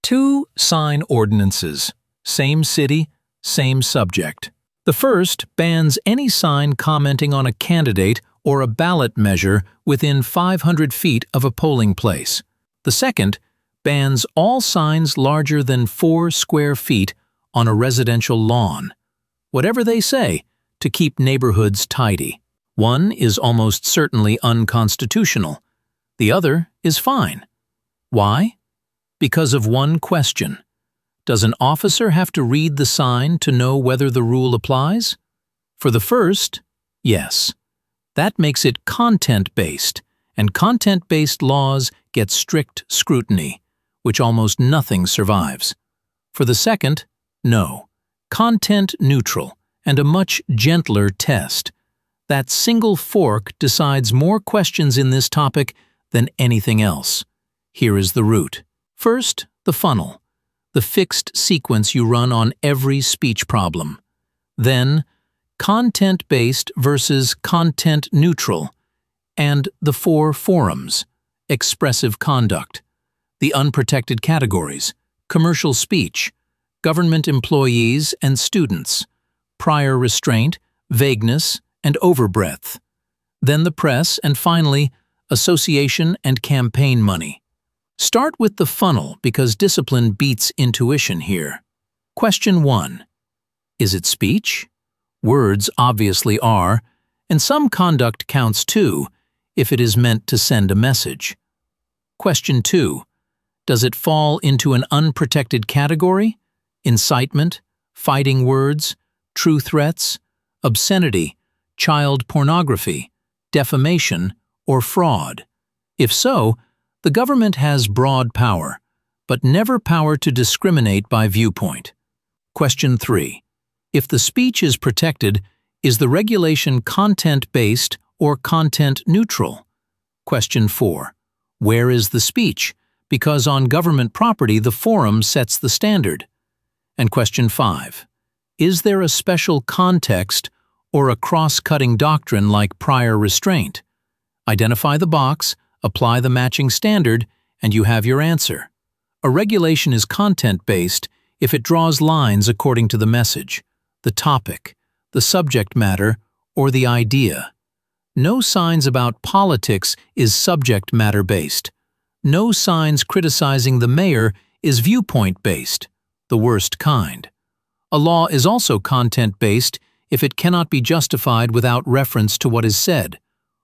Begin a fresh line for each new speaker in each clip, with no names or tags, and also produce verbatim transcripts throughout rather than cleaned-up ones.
Two sign ordinances, same city, same subject. The first bans any sign commenting on a candidate or a ballot measure within five hundred feet of a polling place. The second bans all signs larger than four square feet on a residential lawn, whatever they say, to keep neighborhoods tidy. One is almost certainly unconstitutional. The other is fine. Why? Because of one question. Does an officer have to read the sign to know whether the rule applies? For the first, yes. That makes it content-based, and content-based laws get strict scrutiny, which almost nothing survives. For the second, no. Content-neutral, and a much gentler test. That single fork decides more questions in this topic than anything else. Here is the root. First, the funnel, the fixed sequence you run on every speech problem. Then, content-based versus content-neutral, and the four forums, expressive conduct, the unprotected categories, commercial speech, government employees and students, prior restraint, vagueness, and overbreadth. Then the press, and finally, association and campaign money. Start with the funnel because discipline beats intuition here. Question one. Is it speech? Words obviously are, and some conduct counts too, if it is meant to send a message. Question two. Does it fall into an unprotected category? Incitement, fighting words, true threats, obscenity, child pornography, defamation, or fraud? If so, the government has broad power, but never power to discriminate by viewpoint. Question three. If the speech is protected, is the regulation content-based or content-neutral? Question four. Where is the speech? Because on government property the forum sets the standard. And question five. Is there a special context or a cross-cutting doctrine like prior restraint? Identify the box, apply the matching standard, and you have your answer. A regulation is content-based if it draws lines according to the message, the topic, the subject matter, or the idea. No signs about politics is subject matter-based. No signs criticizing the mayor is viewpoint-based, the worst kind. A law is also content-based if it cannot be justified without reference to what is said,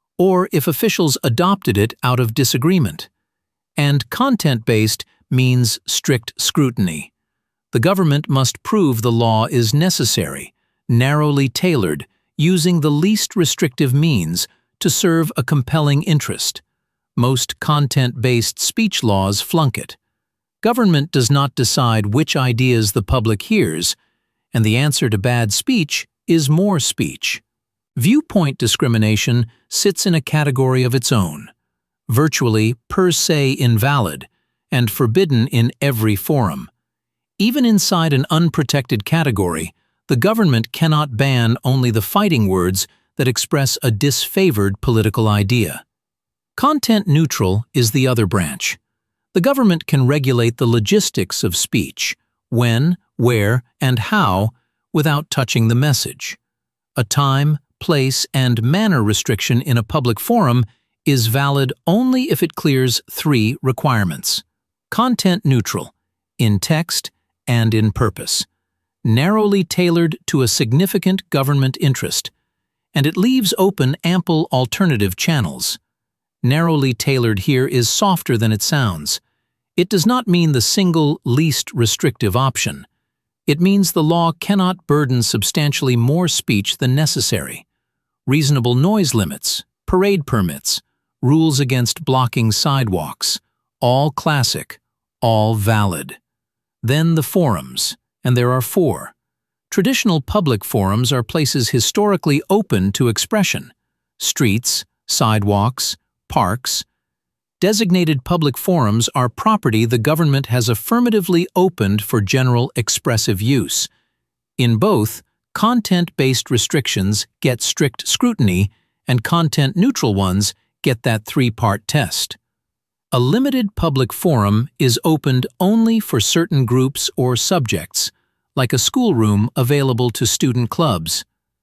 or if officials adopted it out of disagreement. And content-based means strict scrutiny. The government must prove the law is necessary, narrowly tailored, using the least restrictive means to serve a compelling interest. Most content-based speech laws flunk it. Government does not decide which ideas the public hears, and the answer to bad speech is more speech. Viewpoint discrimination sits in a category of its own, virtually per se invalid and forbidden in every forum. Even inside an unprotected category, the government cannot ban only the fighting words that express a disfavored political idea. Content neutral is the other branch. The government can regulate the logistics of speech, when, where, and how, without touching the message. A time, place, and manner restriction in a public forum is valid only if it clears three requirements. Content neutral, in text and in purpose, narrowly tailored to a significant government interest, and it leaves open ample alternative channels. Narrowly tailored here is softer than it sounds. It does not mean the single, least restrictive option. It means the law cannot burden substantially more speech than necessary. Reasonable noise limits, parade permits, rules against blocking sidewalks, all classic, all valid. Then the forums, and there are four. Traditional public forums are places historically open to expression. Streets, sidewalks, parks. Designated public forums are property the government has affirmatively opened for general expressive use. In both, content-based restrictions get strict scrutiny, and content-neutral ones get that three-part test. A limited public forum is opened only for certain groups or subjects, like a schoolroom available to student clubs.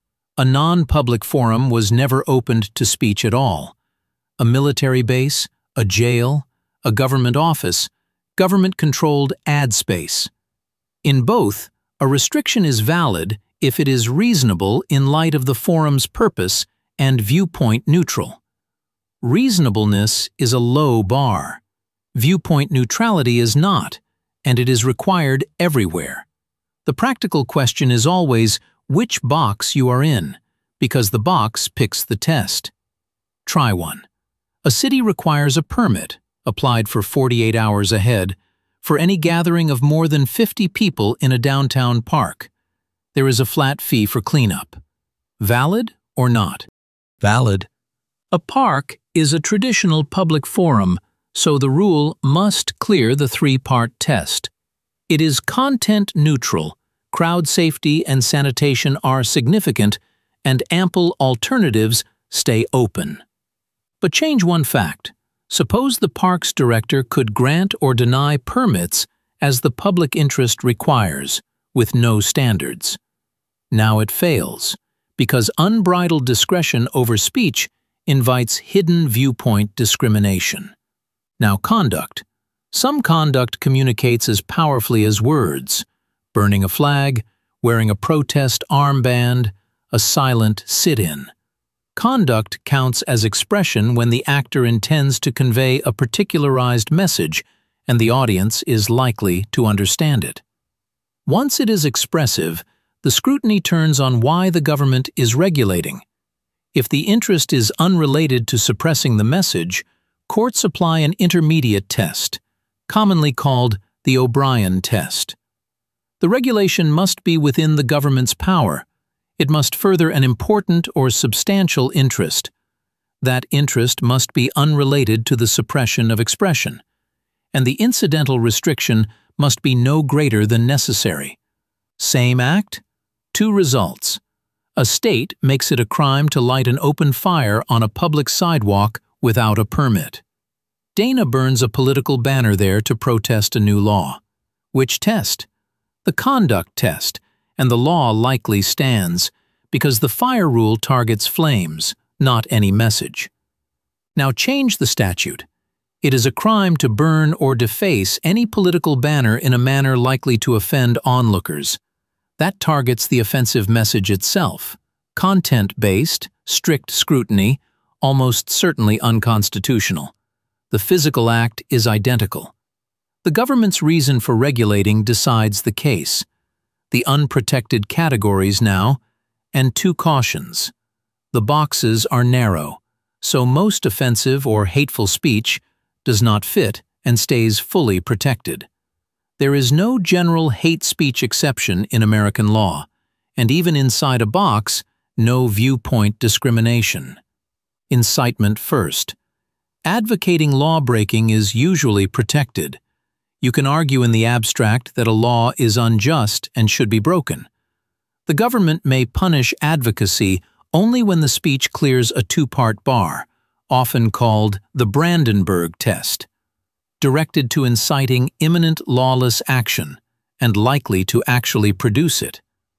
A non-public forum was never opened to speech at all. A military base, a jail, a government office, government-controlled ad space. In both, a restriction is valid if it is reasonable in light of the forum's purpose and viewpoint neutral. Reasonableness is a low bar. Viewpoint neutrality is not, and it is required everywhere. The practical question is always which box you are in, because the box picks the test. Try one. A city requires a permit, applied for forty-eight hours ahead, for any gathering of more than fifty people in a downtown park. There is a flat fee for cleanup. Valid or not? Valid. A park is a traditional public forum, so the rule must clear the three-part test. It is content neutral, crowd safety and sanitation are significant, and ample alternatives stay open. But change one fact. Suppose the park's director could grant or deny permits as the public interest requires, with no standards. Now it fails, because unbridled discretion over speech invites hidden viewpoint discrimination. Now conduct. Some conduct communicates as powerfully as words. Burning a flag, wearing a protest armband, a silent sit-in. Conduct counts as expression when the actor intends to convey a particularized message and the audience is likely to understand it. Once it is expressive, the scrutiny turns on why the government is regulating. If the interest is unrelated to suppressing the message, courts apply an intermediate test, commonly called the O'Brien test. The regulation must be within the government's power. It must further an important or substantial interest. That interest must be unrelated to the suppression of expression, and the incidental restriction must be no greater than necessary. Same act, two results. A state makes it a crime to light an open fire on a public sidewalk without a permit. Dana burns a political banner there to protest a new law. Which test? The conduct test, and the law likely stands, because the fire rule targets flames, not any message. Now change the statute. It is a crime to burn or deface any political banner in a manner likely to offend onlookers. That targets the offensive message itself. Content-based, strict scrutiny, almost certainly unconstitutional. The physical act is identical. The government's reason for regulating decides the case. The unprotected categories now, and two cautions. The boxes are narrow, so most offensive or hateful speech does not fit and stays fully protected. There is no general hate speech exception in American law, and even inside a box, no viewpoint discrimination. Incitement first. Advocating law-breaking is usually protected. You can argue in the abstract that a law is unjust and should be broken. The government may punish advocacy only when the speech clears a two-part bar, often called the Brandenburg test, directed to inciting imminent lawless action and likely to actually produce it.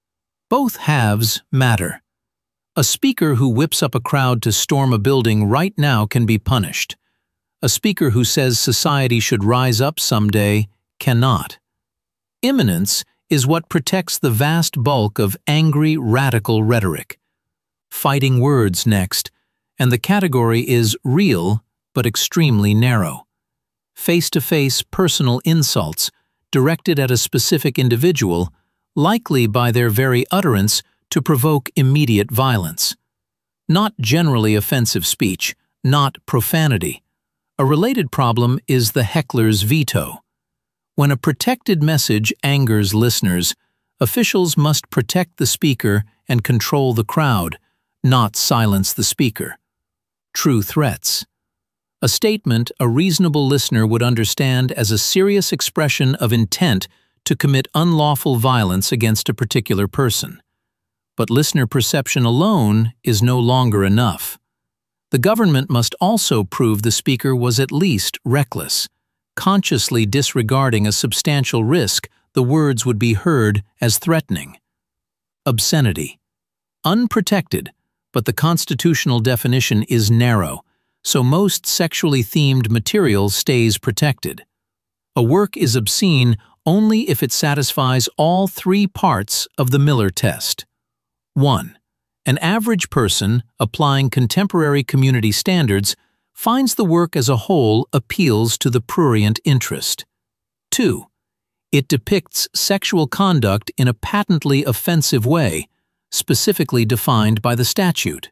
Both halves matter. A speaker who whips up a crowd to storm a building right now can be punished. A speaker who says society should rise up someday cannot. Imminence is what protects the vast bulk of angry, radical rhetoric. Fighting words next, and the category is real but extremely narrow. Face-to-face personal insults directed at a specific individual, likely by their very utterance to provoke immediate violence. Not generally offensive speech, not profanity. A related problem is the heckler's veto. When a protected message angers listeners, officials must protect the speaker and control the crowd, not silence the speaker. True threats. A statement a reasonable listener would understand as a serious expression of intent to commit unlawful violence against a particular person. But listener perception alone is no longer enough. The government must also prove the speaker was at least reckless, consciously disregarding a substantial risk the words would be heard as threatening. Obscenity. Unprotected, but the constitutional definition is narrow, so most sexually themed material stays protected. A work is obscene only if it satisfies all three parts of the Miller test. one. An average person, applying contemporary community standards, finds the work as a whole appeals to the prurient interest. two. It depicts sexual conduct in a patently offensive way, specifically defined by the statute.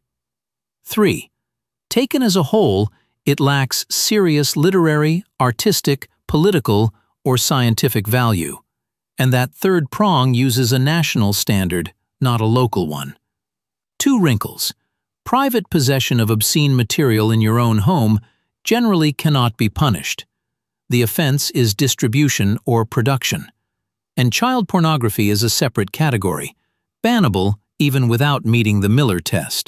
three. Taken as a whole, it lacks serious literary, artistic, political, or scientific value, and that third prong uses a national standard, not a local one. Two wrinkles. Private possession of obscene material in your own home generally cannot be punished. The offense is distribution or production. And child pornography is a separate category, bannable even without meeting the Miller test.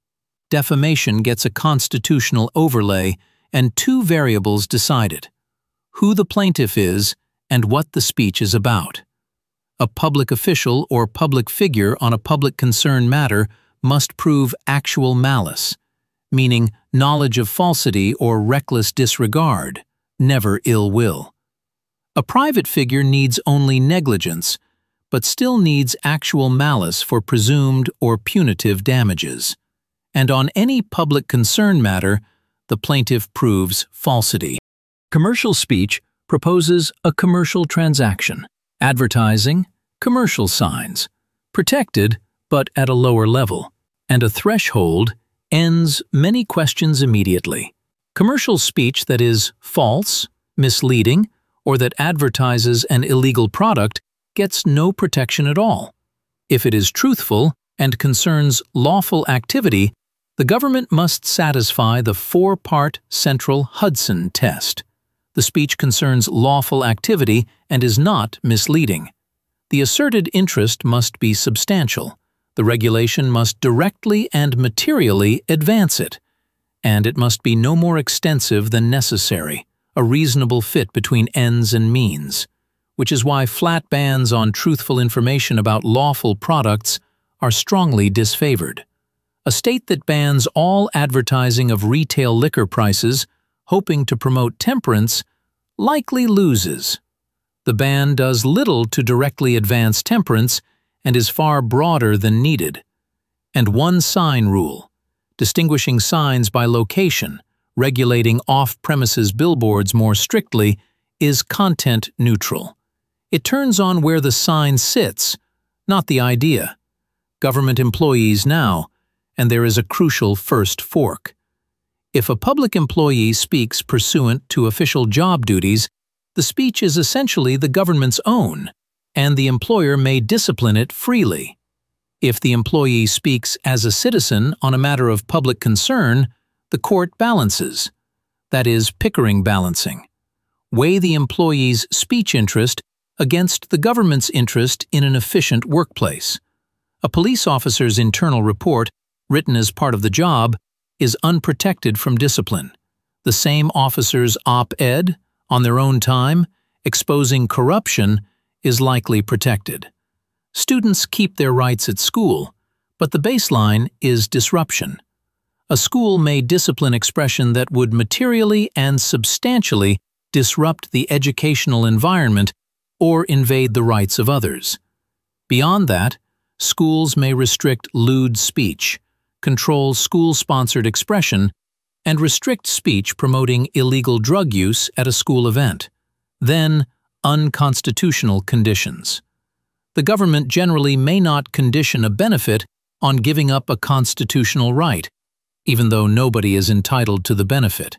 Defamation gets a constitutional overlay and two variables decided: who the plaintiff is and what the speech is about. A public official or public figure on a public concern matter must prove actual malice, meaning knowledge of falsity or reckless disregard, never ill will. A private figure needs only negligence, but still needs actual malice for presumed or punitive damages. And on any public concern matter, the plaintiff proves falsity. Commercial speech proposes a commercial transaction. Advertising, commercial signs, protected but at a lower level, and a threshold ends many questions immediately. Commercial speech that is false, misleading, or that advertises an illegal product gets no protection at all. If it is truthful and concerns lawful activity, the government must satisfy the four-part central Hudson test. The speech concerns lawful activity and is not misleading. The asserted interest must be substantial. The regulation must directly and materially advance it, and it must be no more extensive than necessary, a reasonable fit between ends and means, which is why flat bans on truthful information about lawful products are strongly disfavored. A state that bans all advertising of retail liquor prices, hoping to promote temperance, likely loses. The ban does little to directly advance temperance and is far broader than needed. And one sign rule, distinguishing signs by location, regulating off-premises billboards more strictly, is content neutral. It turns on where the sign sits, not the idea. Government employees now, and there is a crucial first fork. If a public employee speaks pursuant to official job duties, the speech is essentially the government's own, and the employer may discipline it freely. If the employee speaks as a citizen on a matter of public concern, the court balances. That is Pickering balancing. Weigh the employee's speech interest against the government's interest in an efficient workplace. A police officer's internal report, written as part of the job, is unprotected from discipline. The same officer's op-ed, on their own time, exposing corruption, is likely protected. Students keep their rights at school, but the baseline is disruption. A school may discipline expression that would materially and substantially disrupt the educational environment or invade the rights of others. Beyond that, schools may restrict lewd speech, control school-sponsored expression, and restrict speech promoting illegal drug use at a school event. Then, unconstitutional conditions. The government generally may not condition a benefit on giving up a constitutional right, even though nobody is entitled to the benefit.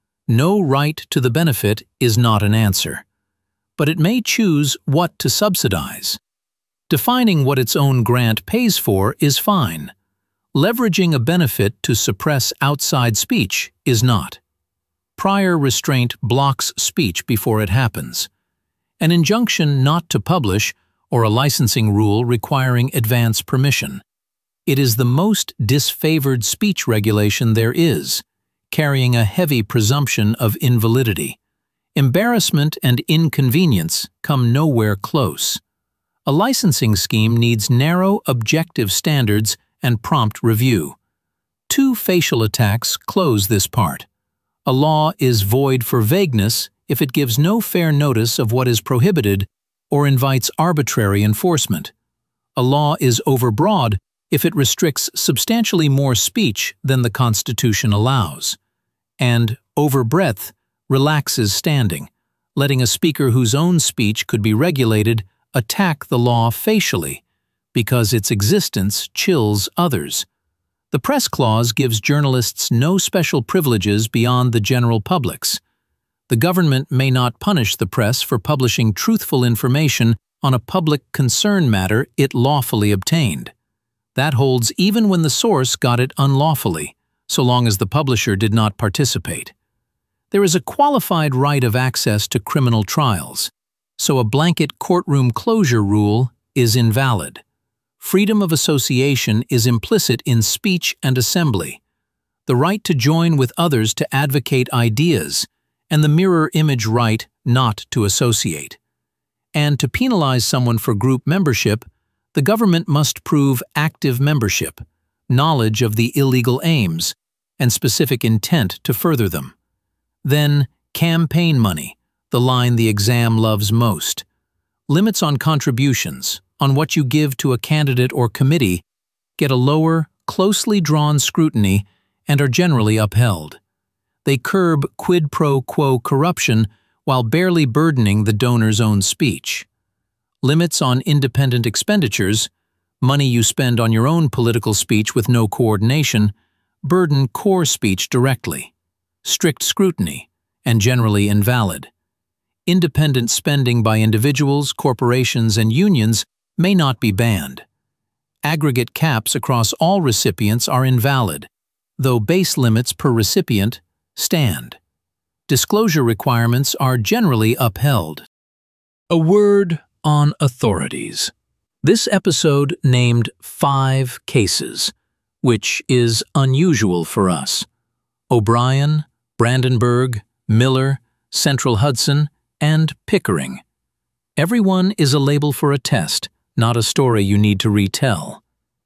No right to the benefit is not an answer, but it may choose what to subsidize. Defining what its own grant pays for is fine. Leveraging a benefit to suppress outside speech is not. Prior restraint blocks speech before it happens. An injunction not to publish or a licensing rule requiring advance permission. It is the most disfavored speech regulation there is, carrying a heavy presumption of invalidity. Embarrassment and inconvenience come nowhere close. A licensing scheme needs narrow, objective standards and prompt review. Two facial attacks close this part. A law is void for vagueness if it gives no fair notice of what is prohibited or invites arbitrary enforcement. A law is overbroad if it restricts substantially more speech than the Constitution allows. And overbreadth relaxes standing, letting a speaker whose own speech could be regulated attack the law facially, because its existence chills others. The press clause gives journalists no special privileges beyond the general public's. The government may not punish the press for publishing truthful information on a public concern matter it lawfully obtained. That holds even when the source got it unlawfully, so long as the publisher did not participate. There is a qualified right of access to criminal trials, so a blanket courtroom closure rule is invalid. Freedom of association is implicit in speech and assembly. The right to join with others to advocate ideas, and the mirror image right not to associate. And to penalize someone for group membership, the government must prove active membership, knowledge of the illegal aims, and specific intent to further them. Then, campaign money, the line the exam loves most. Limits on contributions, on what you give to a candidate or committee, get a lower, closely drawn scrutiny and are generally upheld. They curb quid pro quo corruption while barely burdening the donor's own speech. Limits on independent expenditures, money you spend on your own political speech with no coordination, burden core speech directly. Strict scrutiny, and generally invalid. Independent spending by individuals, corporations, and unions may not be banned. Aggregate caps across all recipients are invalid, though base limits per recipient stand. Disclosure requirements are generally upheld. A word on authorities. This episode named five cases, which is unusual for us. O'Brien, Brandenburg, Miller, Central Hudson, and Pickering. Everyone is a label for a test, not a story you need to retell.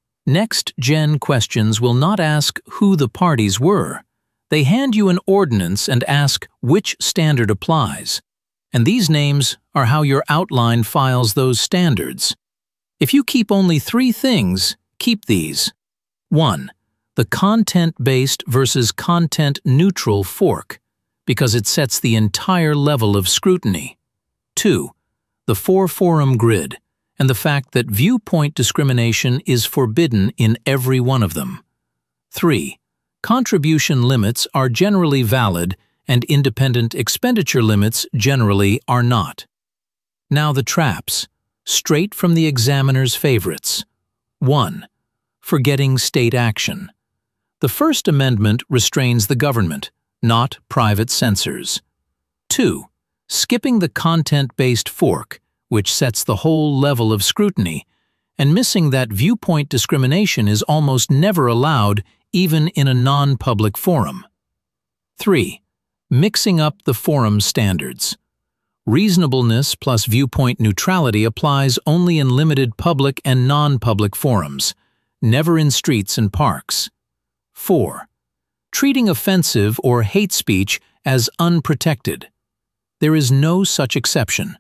Next-gen questions will not ask who the parties were. They hand you an ordinance and ask which standard applies, and these names are how your outline files those standards. If you keep only three things, keep these. one. The content-based versus content-neutral fork, because it sets the entire level of scrutiny. two. The four-forum grid, and the fact that viewpoint discrimination is forbidden in every one of them. three. Contribution limits are generally valid and independent expenditure limits generally are not. Now the traps, straight from the examiner's favorites. one. Forgetting state action. The First Amendment restrains the government, not private censors. two. Skipping the content-based fork, which sets the whole level of scrutiny, and missing that viewpoint discrimination is almost never allowed even in a non-public forum. three. Mixing up the forum standards. Reasonableness plus viewpoint neutrality applies only in limited public and non-public forums, never in streets and parks. four. Treating offensive or hate speech as unprotected. There is no such exception.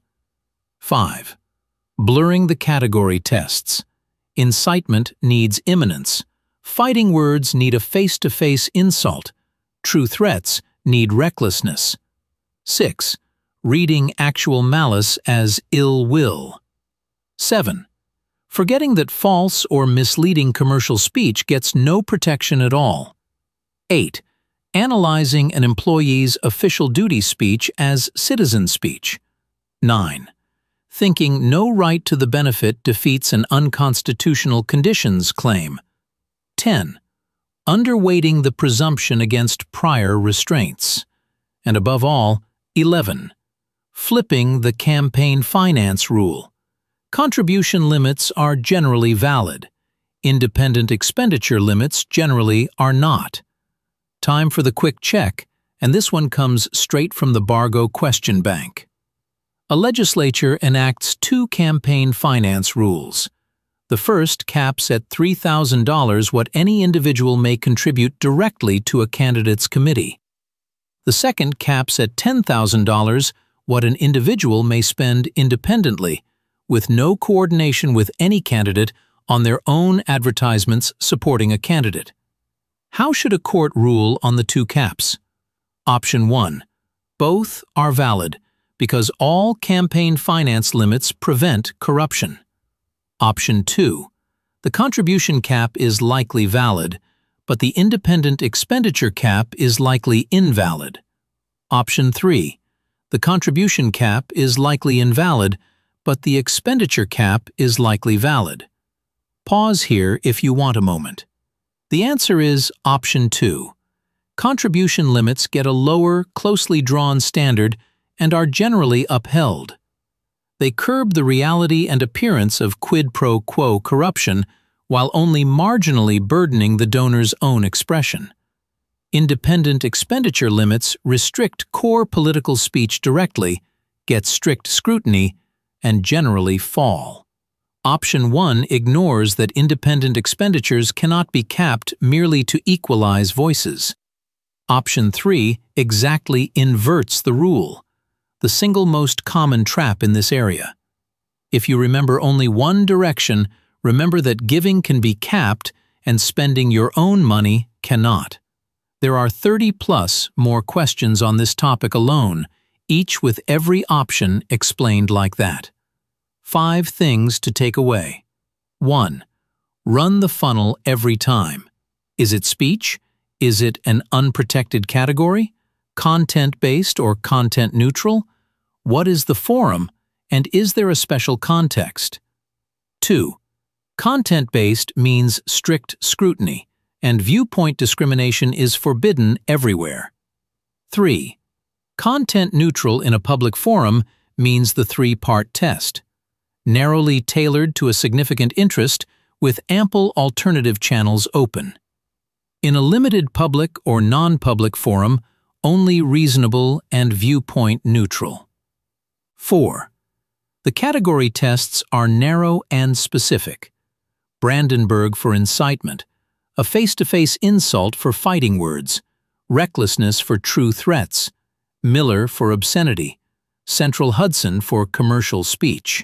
five. Blurring the category tests. Incitement needs imminence. Fighting words need a face-to-face insult. True threats need recklessness. six. Reading actual malice as ill will. seven. Forgetting that false or misleading commercial speech gets no protection at all. eight. Analyzing an employee's official duty speech as citizen speech. nine. Thinking no right to the benefit defeats an unconstitutional conditions claim. ten. Underweighting the presumption against prior restraints. And above all, eleven. Flipping the campaign finance rule. Contribution limits are generally valid. Independent expenditure limits generally are not. Time for the quick check, and this one comes straight from the Bargo Question Bank. A legislature enacts two campaign finance rules. The first caps at three thousand dollars what any individual may contribute directly to a candidate's committee. The second caps at ten thousand dollars what an individual may spend independently, with no coordination with any candidate on their own advertisements supporting a candidate. How should a court rule on the two caps? Option one. Both are valid because all campaign finance limits prevent corruption. Option two. The contribution cap is likely valid, but the independent expenditure cap is likely invalid. Option three. The contribution cap is likely invalid, but the expenditure cap is likely valid. Pause here if you want a moment. The answer is option two. Contribution limits get a lower, closely drawn standard and are generally upheld. They curb the reality and appearance of quid pro quo corruption while only marginally burdening the donor's own expression. Independent expenditure limits restrict core political speech directly, get strict scrutiny, and generally fall. Option one ignores that independent expenditures cannot be capped merely to equalize voices. Option three exactly inverts the rule, the single most common trap in this area. If you remember only one direction, remember that giving can be capped and spending your own money cannot. There are thirty plus more questions on this topic alone, each with every option explained like that. Five things to take away. one. Run the funnel every time. Is it speech? Is it an unprotected category? Content-based or content-neutral? What is the forum? And is there a special context? two. Content-based means strict scrutiny, and viewpoint discrimination is forbidden everywhere. three. Content-neutral in a public forum means the three-part test. Narrowly tailored to a significant interest with ample alternative channels open. In a limited public or non-public forum, only reasonable and viewpoint neutral. four. The category tests are narrow and specific. Brandenburg for incitement, a face-to-face insult for fighting words, recklessness for true threats, Miller for obscenity, Central Hudson for commercial speech.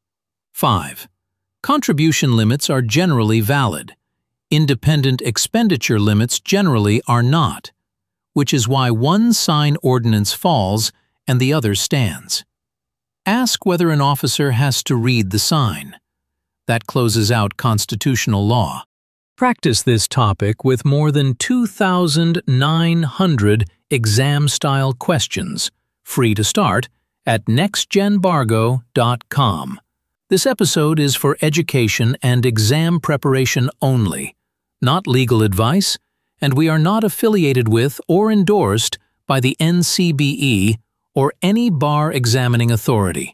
five. Contribution limits are generally valid. Independent expenditure limits generally are not, which is why one sign ordinance falls and the other stands. Ask whether an officer has to read the sign. That closes out constitutional law. Practice this topic with more than two thousand nine hundred exam-style questions, free to start, at next gen bargo dot com. This episode is for education and exam preparation only, not legal advice, and we are not affiliated with or endorsed by the N C B E or any bar examining authority.